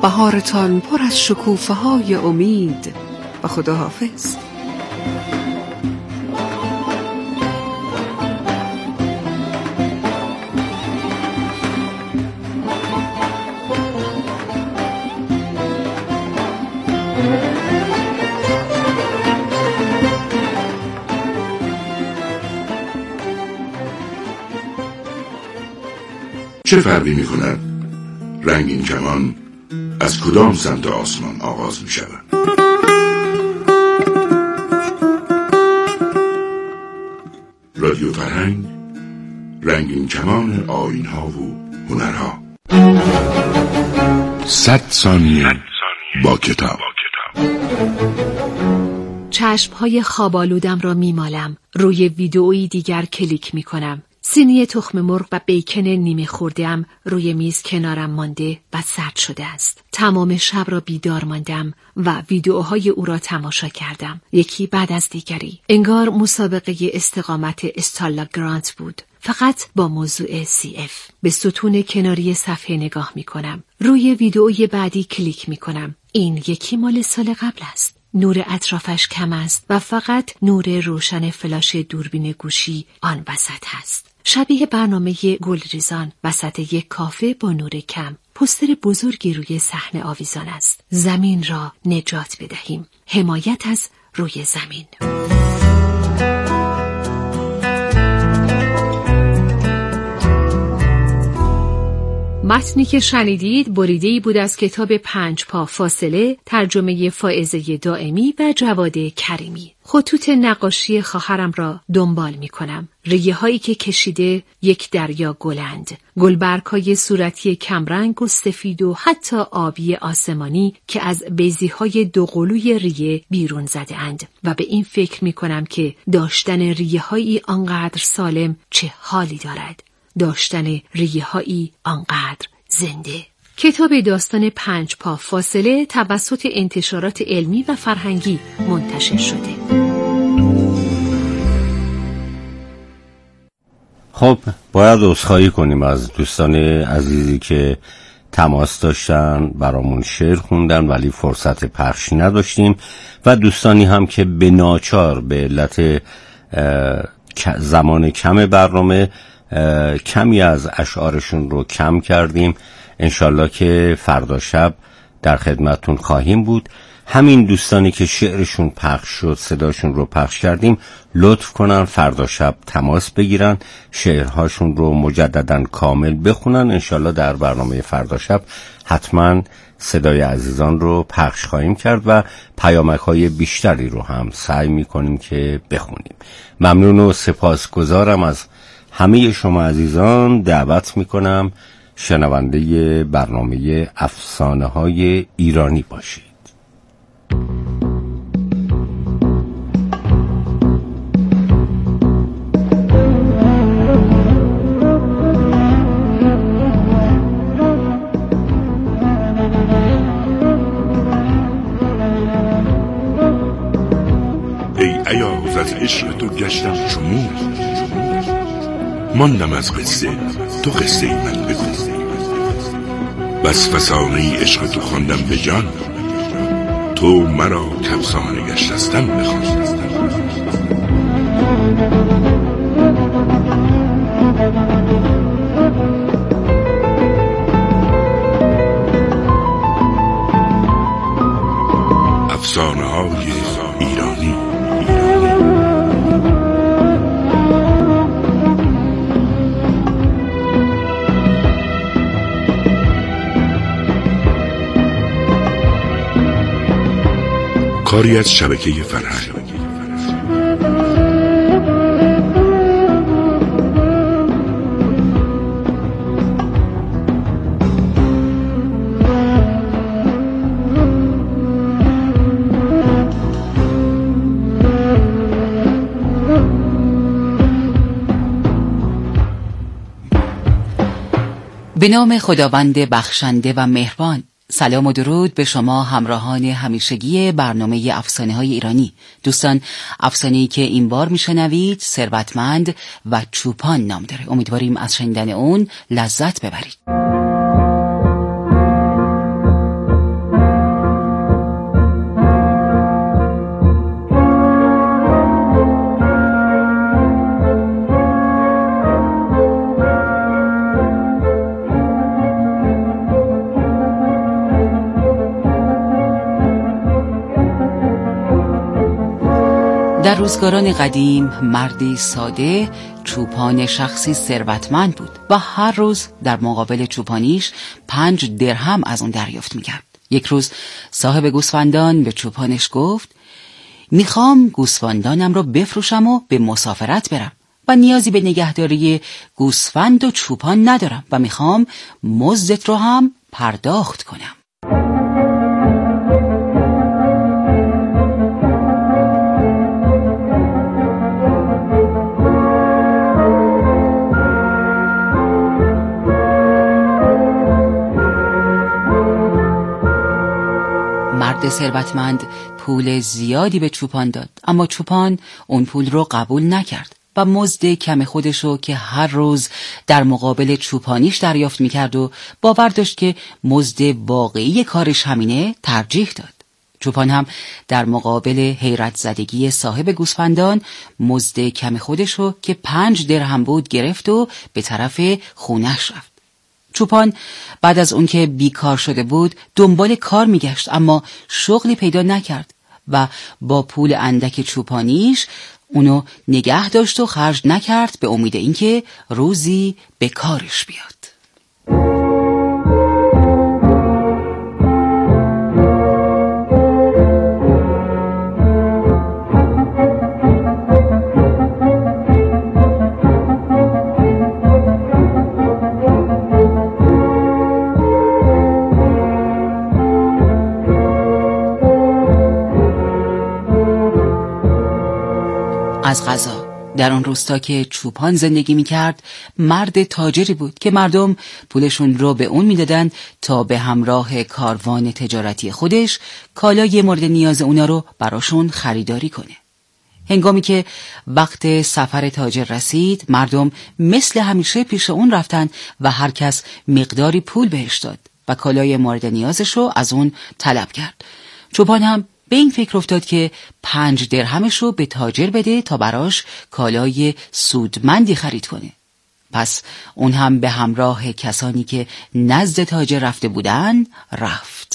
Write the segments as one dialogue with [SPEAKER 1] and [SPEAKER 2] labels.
[SPEAKER 1] بهارتان پر از شکوفه‌های امید و خداحافظ.
[SPEAKER 2] چه فرقی می کند رنگین کمان از کدام سمت آسمان آغاز می شود؟ رادیو فرهنگ، رنگین کمان آیین‌ها و هنرها. 100 ثانیه با کتاب.
[SPEAKER 3] چشم‌های خواب‌آلودم را می‌مالم. روی ویدئویی دیگر کلیک می‌کنم. سینی تخم مرغ و بیکن نیمه خورده‌ام روی میز کنارم مانده و سرد شده است. تمام شب را بیدار ماندم و ویدئوهای او را تماشا کردم، یکی بعد از دیگری. انگار مسابقه استقامت استالا گرانت بود، فقط با موضوع CF. به ستون کناری صفحه نگاه می کنم. روی ویدئوی بعدی کلیک می کنم. این یکی مال سال قبل است. نور اطرافش کم است و فقط نور روشن فلاش دوربین گوشی آن وسط هست. شبیه برنامه گلریزان وسط یک کافه با نور کم. پوستر بزرگی روی صحنه آویزان است. زمین را نجات بدهیم. حمایت از روی زمین. متنی که شنیدید بریده‌ای بود از کتاب 5 پا فاصله، ترجمه فائزه دائمی و جواد کریمی. خطوط نقاشی خواهرم را دنبال می کنم. ریه هایی که کشیده یک دریا گلند. گلبرگ‌های صورتی کمرنگ و سفید و حتی آبی آسمانی که از بیضی‌های دوقلوی ریه بیرون زده اند و به این فکر می کنم که داشتن ریه هایی آنقدر سالم چه حالی دارد. داشتن ریه‌هایی آنقدر زنده. کتاب داستان 5 پا فاصله توسط انتشارات علمی و فرهنگی منتشر شده.
[SPEAKER 4] خب باید عذرخواهی کنیم از دوستان عزیزی که تماس داشتن، برامون شعر خوندن ولی فرصت پخش نداشتیم و دوستانی هم که به ناچار به علت زمان کم برنامه کمی از اشعارشون رو کم کردیم. انشالله که فردا شب در خدمتون خواهیم بود. همین دوستانی که شعرشون پخش شد، صداشون رو پخش کردیم، لطف کنن فردا شب تماس بگیرن، شعرهاشون رو مجدداً کامل بخونن. انشالله در برنامه فردا شب حتما صدای عزیزان رو پخش خواهیم کرد و پیامک‌های بیشتری رو هم سعی می‌کنیم که بخونیم. ممنون و سپاسگزارم از همه شما عزیزان. دعوت میکنم شنونده برنامه افسانه‌های ایرانی باشید.
[SPEAKER 2] ای ایاز از عشق تو گشتم چمون، ماندم از قصه تو قصه ای من بگو. بس فسانه عشق تو خواندم به جان، تو مرا کفسانه گشتستم بخوان. افسانه های ایرانی. کاری از شبکه فرهنگ.
[SPEAKER 5] به نام خداوند بخشنده و مهربان. سلام و درود به شما همراهان همیشگی برنامه افسانه‌های ایرانی. دوستان، افسانه‌ای که این بار میشنوید ثروتمند و چوپان نام داره. امیدواریم از شنیدن اون لذت ببرید. در روزگاران قدیم مردی ساده چوپان شخصی ثروتمند بود و هر روز در مقابل چوپانیش 5 درهم از اون دریافت میکرد. یک روز صاحب گوسفندان به چوپانش گفت: میخوام گوسفندانم رو بفروشم و به مسافرت برم و نیازی به نگهداری گوسفند و چوپان ندارم و میخوام مزدت رو هم پرداخت کنم. مرد ثروتمند پول زیادی به چوپان داد، اما چوپان اون پول رو قبول نکرد و مزد کم خودشو که هر روز در مقابل چوپانیش دریافت میکرد و باور داشت که مزد واقعی کارش همینه ترجیح داد. چوپان هم در مقابل حیرت زدگی صاحب گوسفندان مزد کم خودشو که 5 درهم بود گرفت و به طرف خونش رفت. چوپان بعد از اون که بیکار شده بود دنبال کار میگشت، اما شغلی پیدا نکرد و با پول اندک چوپانیش اونو نگه داشت و خرج نکرد به امید اینکه روزی به کارش بیاد. از قضا در آن روستا که چوپان زندگی می‌کرد مرد تاجری بود که مردم پولشون رو به اون میدادن تا به همراه کاروان تجارتی خودش کالای مورد نیاز اونا رو براشون خریداری کنه. هنگامی که وقت سفر تاجر رسید مردم مثل همیشه پیش اون رفتن و هر کس مقداری پول بهش داد و کالای مورد نیازش رو از اون طلب کرد. چوپان هم به این فکر افتاد که 5 درهمش رو به تاجر بده تا براش کالای سودمندی خرید کنه. پس اون هم به همراه کسانی که نزد تاجر رفته بودن رفت.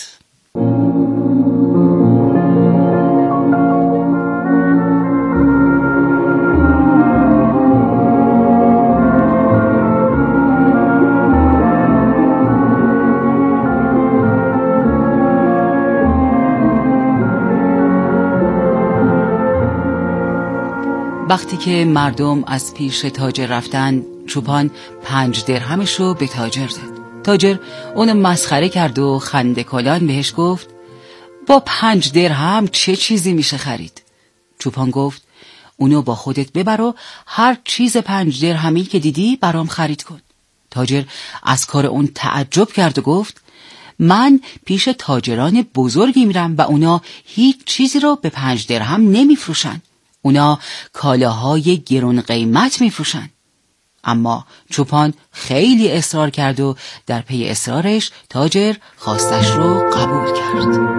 [SPEAKER 5] وقتی که مردم از پیش تاجر رفتن چوپان 5 درهمش رو به تاجر داد. تاجر اونو مسخره کرد و خنده کلان بهش گفت: با 5 درهم چه چیزی میشه خرید؟ چوپان گفت: اونو با خودت ببر و هر چیز 5 درهمی که دیدی برام خرید کن. تاجر از کار اون تعجب کرد و گفت: من پیش تاجران بزرگی میرم و اونا هیچ چیزی رو به 5 درهم نمیفروشن. اونا کالاهای گران قیمت میفروشن. اما چوپان خیلی اصرار کرد و در پی اصرارش تاجر خواستش رو قبول کرد.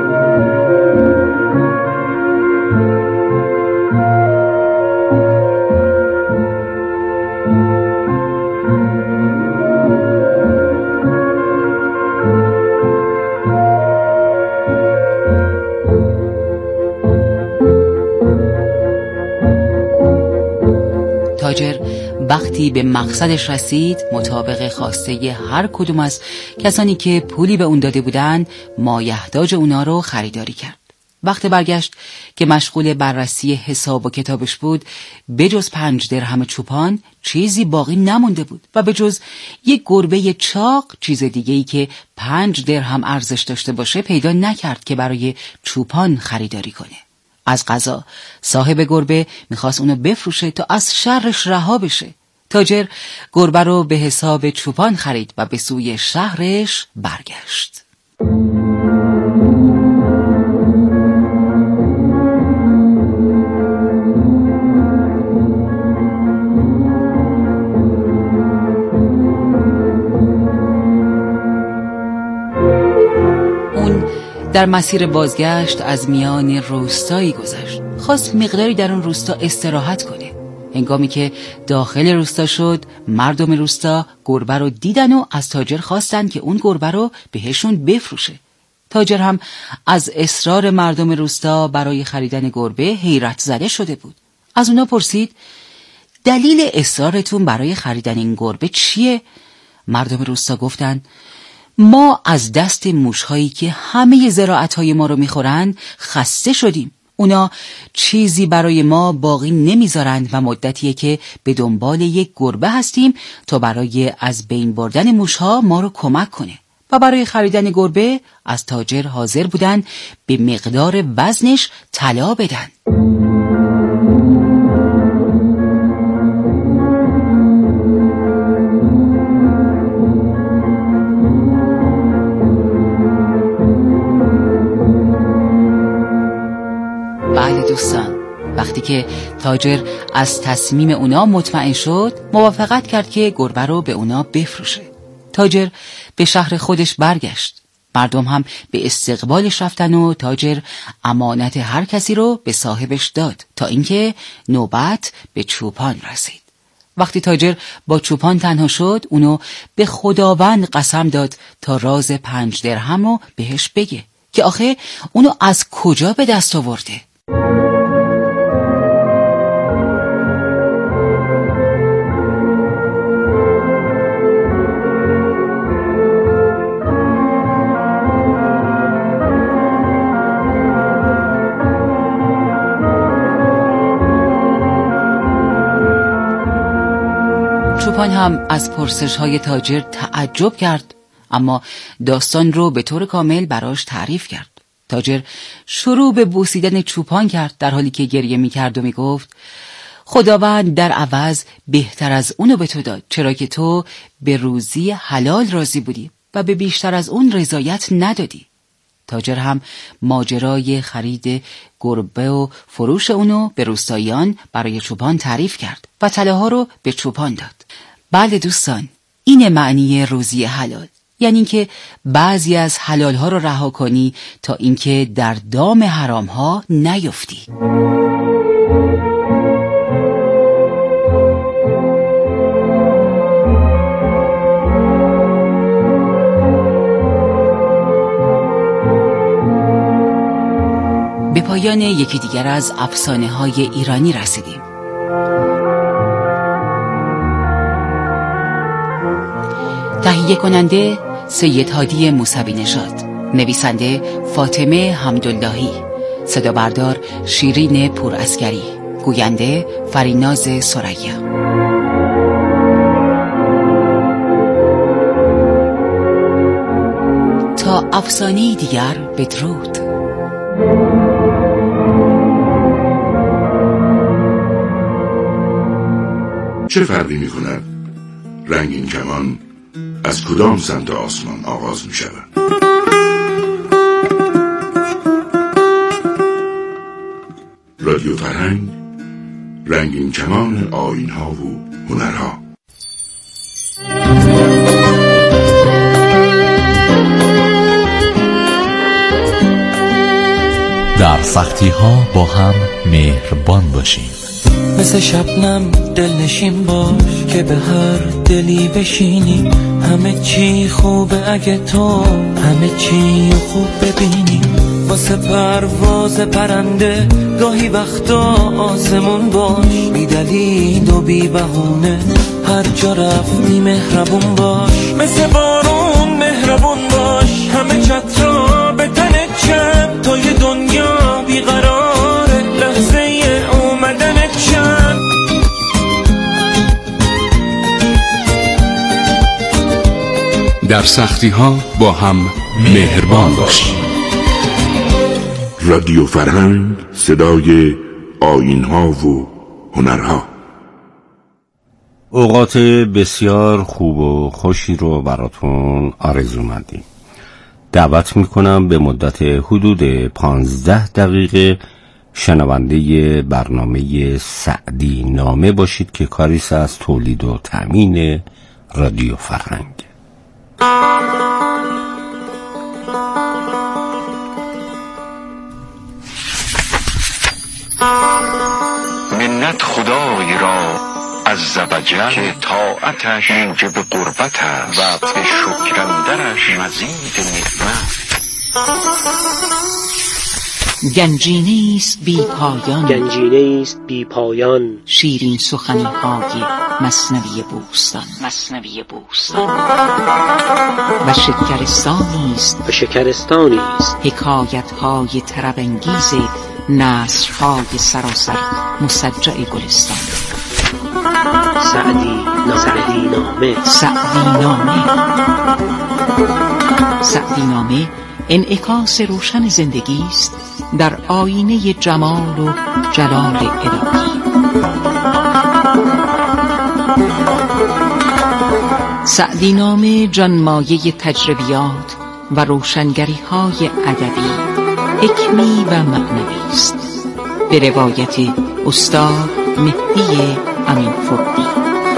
[SPEAKER 5] تاجر وقتی به مقصدش رسید مطابق خواسته هر کدوم از کسانی که پولی به اون داده بودن مایحتاج اونا رو خریداری کرد. وقت برگشت که مشغول بررسی حساب و کتابش بود بجز 5 درهم چوپان چیزی باقی نمونده بود و بجز یک گربه چاق چیز دیگه‌ای که 5 درهم ارزش داشته باشه پیدا نکرد که برای چوپان خریداری کنه. از قضا صاحب گربه میخواست اونو بفروشه تا از شرش رها بشه. تاجر گربه رو به حساب چوپان خرید و به سوی شهرش برگشت. در مسیر بازگشت از میان روستایی گذشت. خواست مقداری در اون روستا استراحت کنه. هنگامی که داخل روستا شد مردم روستا گربه رو دیدن و از تاجر خواستن که اون گربه رو بهشون بفروشه. تاجر هم از اصرار مردم روستا برای خریدن گربه حیرت زده شده بود. از اونا پرسید دلیل اصرارتون برای خریدن این گربه چیه؟ مردم روستا گفتن ما از دست موشهایی که همه زراعتهای ما رو میخورن خسته شدیم. اونا چیزی برای ما باقی نمیذارند و مدتیه که به دنبال یک گربه هستیم تا برای از بین بردن موشها ما رو کمک کنه و برای خریدن گربه از تاجر حاضر بودن به مقدار وزنش طلا بدن. دوستان، وقتی که تاجر از تصمیم اونا مطمئن شد موافقت کرد که گربه رو به اونا بفروشه. تاجر به شهر خودش برگشت. مردم هم به استقبالش رفتن و تاجر امانت هر کسی رو به صاحبش داد تا اینکه نوبت به چوپان رسید. وقتی تاجر با چوپان تنها شد اونو به خداوند قسم داد تا راز 5 درهم رو بهش بگه که آخه اونو از کجا به دست آورده. چوپان هم از پرسش‌های تاجر تعجب کرد، اما داستان رو به طور کامل براش تعریف کرد. تاجر شروع به بوسیدن چوپان کرد در حالی که گریه می‌کرد و می‌گفت خداوند در عوض بهتر از اونو به تو داد، چرا که تو به روزی حلال راضی بودی و به بیشتر از اون رضایت ندادی. تاجر هم ماجرای خرید گربه و فروش اونو به روستاییان برای چوپان تعریف کرد و طلاها رو به چوپان داد. بله دوستان، این معنی روزی حلال، یعنی که بعضی از حلال ها رو رها کنی تا اینکه در دام حرام ها نیفتی. به پایان یکی دیگر از افسانه های ایرانی رسیدیم. تهیه کننده سید هادی موسوی نژاد، نویسنده فاطمه حمداللهی، صدا بردار شیرین پورعسکری، گوینده فریناز ثریا. تا افسانه دیگر بدرود.
[SPEAKER 2] چه فرقی می کند رنگین کمان از کدام سمت آسمان آغاز می شود؟ رادیو فرهنگ، رنگین کمان آیین‌ها و هنرها.
[SPEAKER 6] در سختی ها با هم مهربان باشیم.
[SPEAKER 7] مثل شبنم دلنشین باش که به هر دلی بشینی. همه چی خوبه اگه تو همه چی خوب ببینی. واسه پرواز پرنده گاهی وقتا آسمون باش. بی دلیل و بی بهونه هر جا رفتی مهربون باش. مثل بارون مهربون باش. همه چترا به تنت چند تا یه دنیا بیقراره لحظه اومدنت چند.
[SPEAKER 2] در سختی ها با هم مهربان باشیم. رادیو فرهنگ، صدای آیین‌ها و هنرها.
[SPEAKER 4] اوقات بسیار خوب و خوشی رو براتون آرزو مندیم. دعوت میکنم به مدت حدود 15 دقیقه شنونده برنامه سعدی نامه باشید که کاریست از تولید و تأمین رادیو فرهنگ.
[SPEAKER 8] منت خدای را عز و جل که طاعتش موجب قربت است و به شکر اندرش مزید نعمت.
[SPEAKER 5] گنجینه است بی پایان،
[SPEAKER 9] گنجینه است بی پایان،
[SPEAKER 5] شیرین سخنی های مثنوی بوستان، مثنوی بوستان. و شکرستانی است،
[SPEAKER 9] و شکرستانی است
[SPEAKER 5] حکایت های طرب انگیز نثر های سراسر مسجع گلستان.
[SPEAKER 9] سعدی نامه.
[SPEAKER 5] سعدی نامه انعکاس روشن زندگی است در آینه جمال و جلال الهی. سعدی نامه جانمایه تجربیات و روشنگری های ادبی، حکمی و معنوی است، به روایت استاد مهدی امین‌فردی.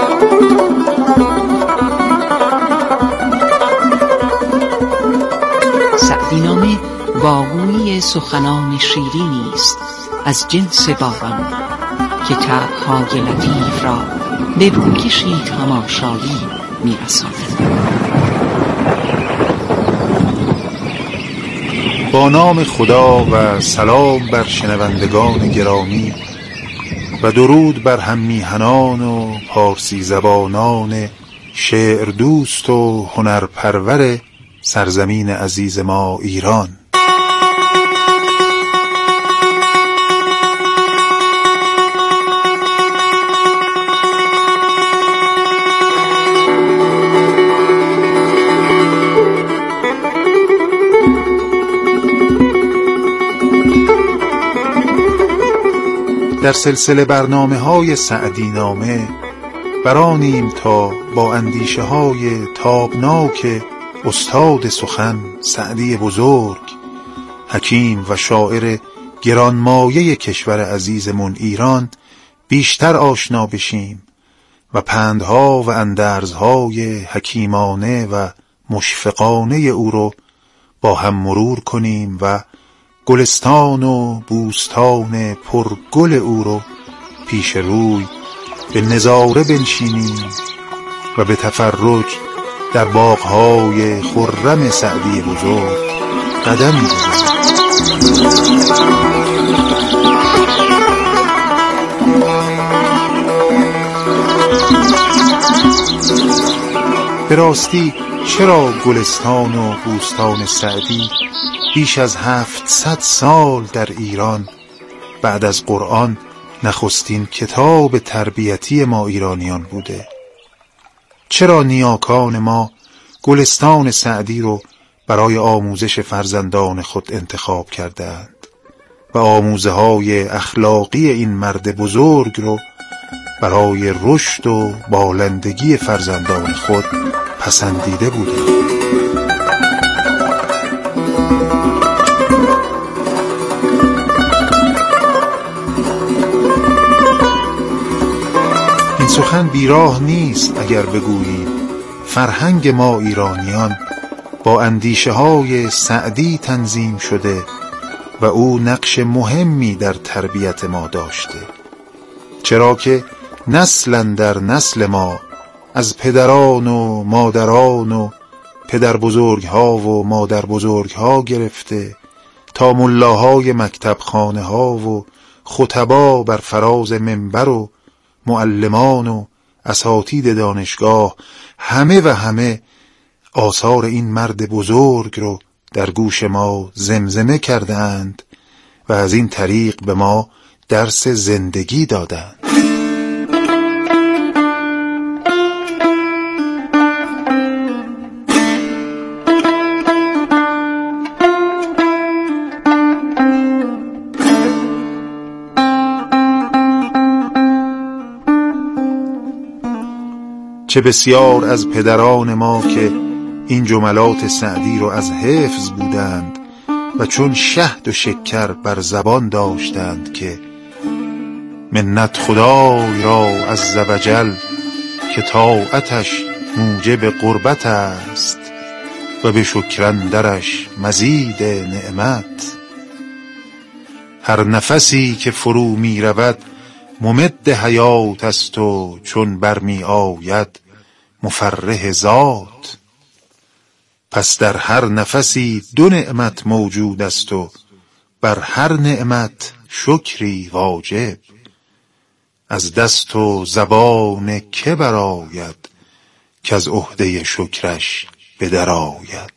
[SPEAKER 5] سعدی نامه باغویی سخنان شیرینی است از جنس باران که طبع‌های لطیف را به روکشی تماشایی می‌رساند.
[SPEAKER 10] با نام خدا و سلام بر شنوندگان گرامی و درود بر هم میهنان و پارسی زبانان شعر دوست و هنرپرور سرزمین عزیز ما ایران. در سلسله برنامه‌های سعدی نامه برانیم تا با اندیشه های تابناک استاد سخن سعدی بزرگ، حکیم و شاعر گرانمایه کشور عزیزمون ایران بیشتر آشنا بشیم و پندها و اندرزهای حکیمانه و مشفقانه او رو با هم مرور کنیم و گلستان و بوستان پرگل او رو پیش روی به نظاره بنشینیم و به تفرج در باغ‌های خرم سعدی بزرگ قدمی بزنیم. به راستی چرا گلستان و بوستان سعدی بیش از 700 سال در ایران بعد از قرآن نخستین کتاب تربیتی ما ایرانیان بوده؟ چرا نیاکان ما گلستان سعدی رو برای آموزش فرزندان خود انتخاب کردند و آموزه های اخلاقی این مرد بزرگ رو برای رشد و بالندگی فرزندان خود پسندیده بودند؟ این سخن بیراه نیست اگر بگوییم فرهنگ ما ایرانیان با اندیشه های سعدی تنظیم شده و او نقش مهمی در تربیت ما داشته، چرا که نسل در نسل ما از پدران و مادران و پدر بزرگها و مادر بزرگها گرفته تا ملاهای مکتب خانه ها و خطبا بر فراز منبر و معلمان و اساتید دانشگاه، همه و همه آثار این مرد بزرگ رو در گوش ما زمزمه کردند و از این طریق به ما درس زندگی دادند. چه بسیار از پدران ما که این جملات سعدی رو از حفظ بودند و چون شهد و شکر بر زبان داشتند که منت خدای را عز و جل که طاعتش موجب قربت است و به شکر اندرش مزید نعمت. هر نفسی که فرو می رود ممد حیات است و چون برمی آید مفرح ذات. پس در هر نفسی 2 نعمت موجود است و بر هر نعمت شکری واجب. از دست و زبان که برآید که از عهده شکرش به در آید.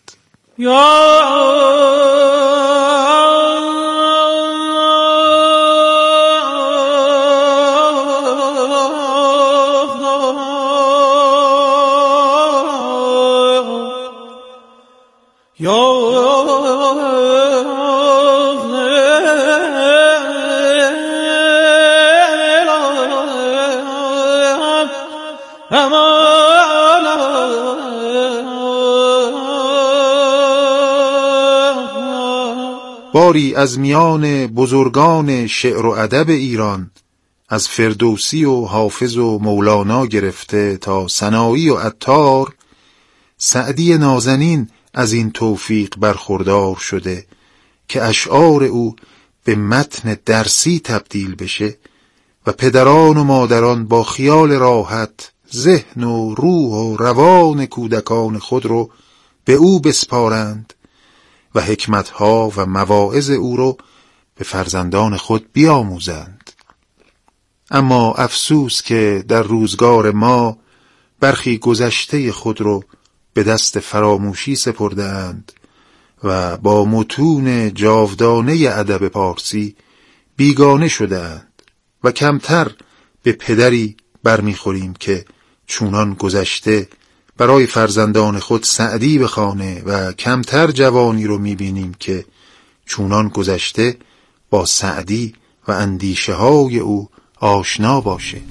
[SPEAKER 10] باری از میان بزرگان شعر و ادب ایران، از فردوسی و حافظ و مولانا گرفته تا سنایی و عطار، سعدی نازنین از این توفیق برخوردار شده که اشعار او به متن درسی تبدیل بشه و پدران و مادران با خیال راحت ذهن و روح و روان کودکان خود رو به او بسپارند و حکمتها و مواعظ او رو به فرزندان خود بیاموزند. اما افسوس که در روزگار ما برخی گذشته خود رو به دست فراموشی سپردند و با متون جاودانه ادب پارسی بیگانه شدند و کمتر به پدری برمیخوریم که چونان گذشته برای فرزندان خود سعدی بخوانه و کمتر جوانی رو میبینیم که چونان گذشته با سعدی و اندیشه های او آشنا باشه.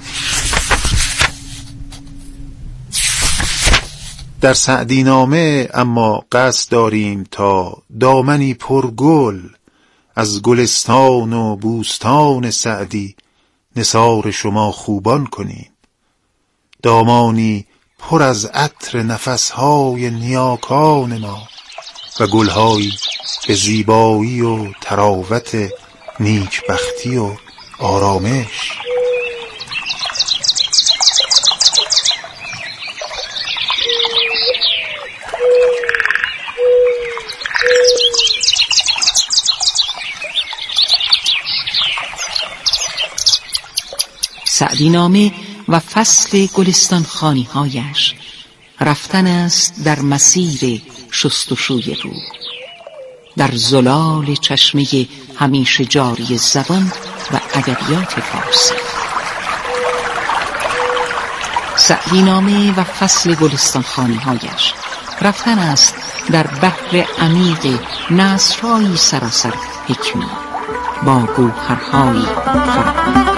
[SPEAKER 10] در سعدی نامه اما قصد داریم تا دامنی پرگل از گلستان و بوستان سعدی نثار شما خوبان کنیم، دامانی پر از عطر نفسهای نیاکان ما و گلهایی به زیبایی و تراوت نیکبختی و آرامش.
[SPEAKER 11] سعدی نامه و فصل گلستان خانی هایش رفتن است در مسیر شستشوی روح، در زلال چشمه همیشه جاری زبان و ادبیات فارسی. سعدی نامه و فصل گلستان خانی هایش رفتن است در بحر عمیق نثرهایی سراسر حکمی با گوهرهایی فربه.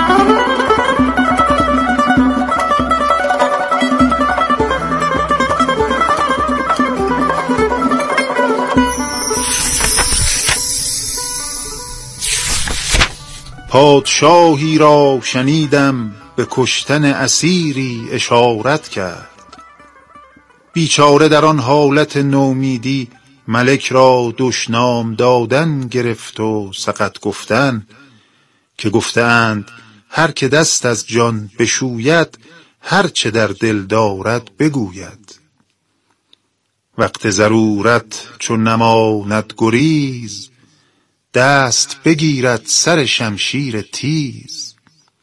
[SPEAKER 10] پادشاهی را شنیدم به کشتن اسیری اشارت کرد، بیچاره در آن حالت نومیدی ملک را دشنام دادن گرفت و سقط گفتن که گفتند هر که دست از جان بشوید هر چه در دل دارد بگوید. وقت ضرورت چون نماند گریز، دست بگیرد سر شمشیر تیز.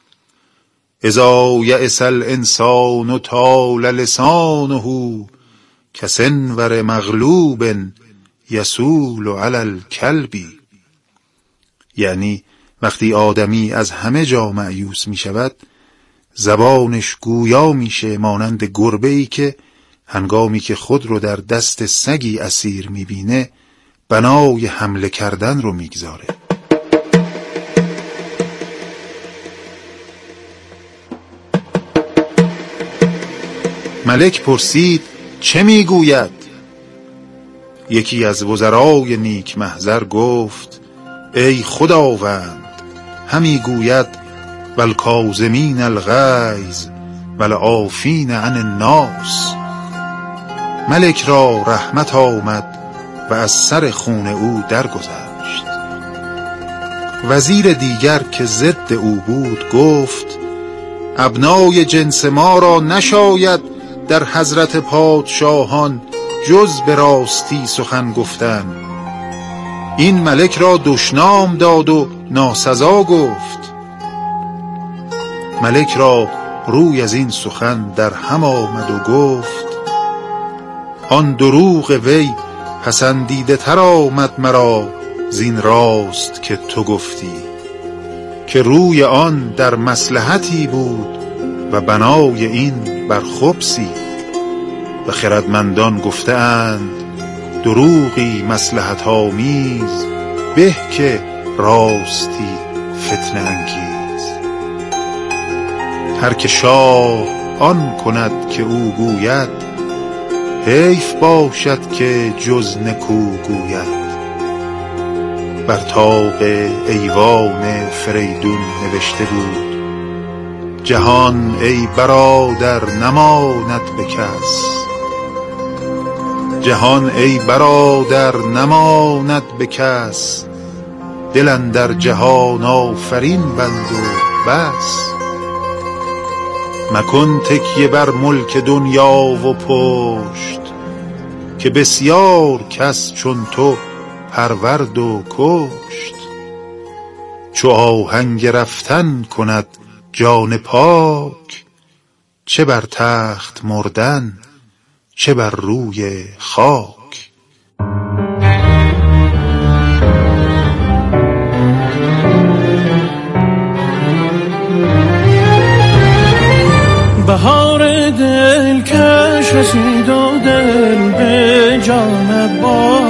[SPEAKER 10] اذا یئس الانسان طال لسانه کسنور مغلوب یسول علی الکلب. یعنی وقتی آدمی از همه جا مایوس می شود، زبانش گویا میشه مانند گربه‌ای که هنگامی که خود رو در دست سگی اسیر می بینه بنای حمله کردن رو میگذاره. ملک پرسید چه میگوید؟ یکی از وزرای نیک محضر گفت ای خداوند، همی گوید والکاظمین الغیظ والعافین عن الناس. ملک را رحمت آمد و از سر خون او درگذشت. وزیر دیگر که ضد او بود گفت ابنای جنس ما را نشاید در حضرت پادشاهان جز به راستی سخن گفتن. این ملک را دشنام داد و ناسزا گفت. ملک را روی از این سخن در هم آمد و گفت آن دروغ وی پسندیده تر آمد مرا زین راست که تو گفتی، که روی آن در مصلحتی بود و بنای این بر خبثی. و خردمندان گفته اند دروغی مصلحت آمیز به که راستی فتنه انگیز. هر که شاه آن کند که او گوید، حیف باشد که جز نکو گوید. بر طاق ایوان فریدون نوشته بود جهان ای برادر نماند به کس. جهان ای برادر نماند به کس، دل اندر جهان آفرین بند و بس. مکن تکیه بر ملک دنیا و پشت، که بسیار کس چون تو پرورد و کشت. چو آهنگ رفتن کند جان پاک، چه بر تخت مردن چه بر روی خاک.
[SPEAKER 12] بهار دلکش رسید و دل به جان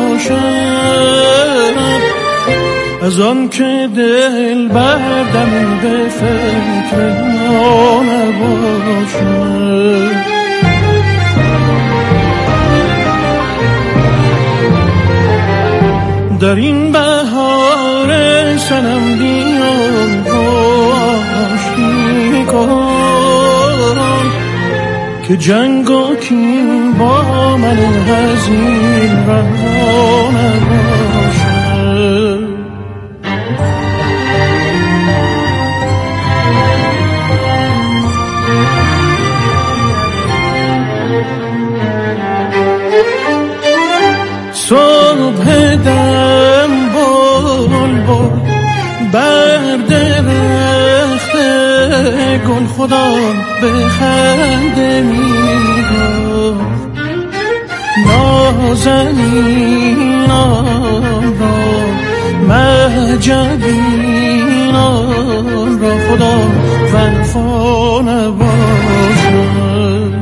[SPEAKER 12] باشد، از آن که دل بردمی به فکر ما نباشد. در این بهار سنم بیان آشتی کن، که جنگ و کین با من هزین رها نباشد. صبح دم بلبل بر درخت گل خدا به خنده می‌گفت، نازنینان را مهجبینان را خدا وفا نباشد.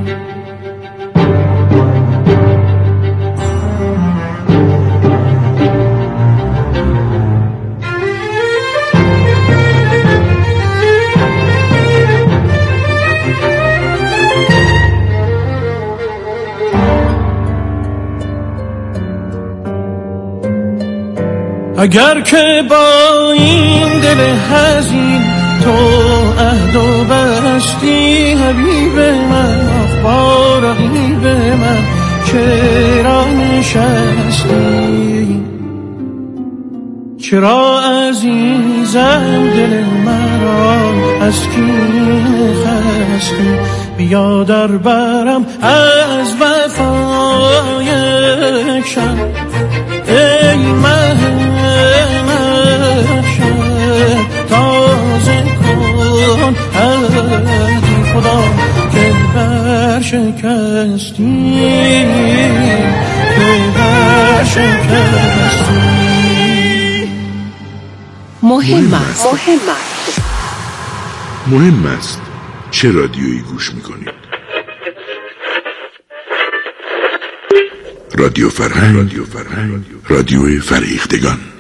[SPEAKER 12] اگر که با این دل حزین تو عهد و بستی حبیب من، اخبار رقیب من چرا نشستی؟ چرا عزیزم دل مرا از کین خستی؟ بیا در برم از وفای شب ای تازه کن عهدی خدا که برشکستی، که برشکستی.
[SPEAKER 2] مهم است چه رادیویی گوش میکنید. رادیو فرهنگ، رادیو فریختگان.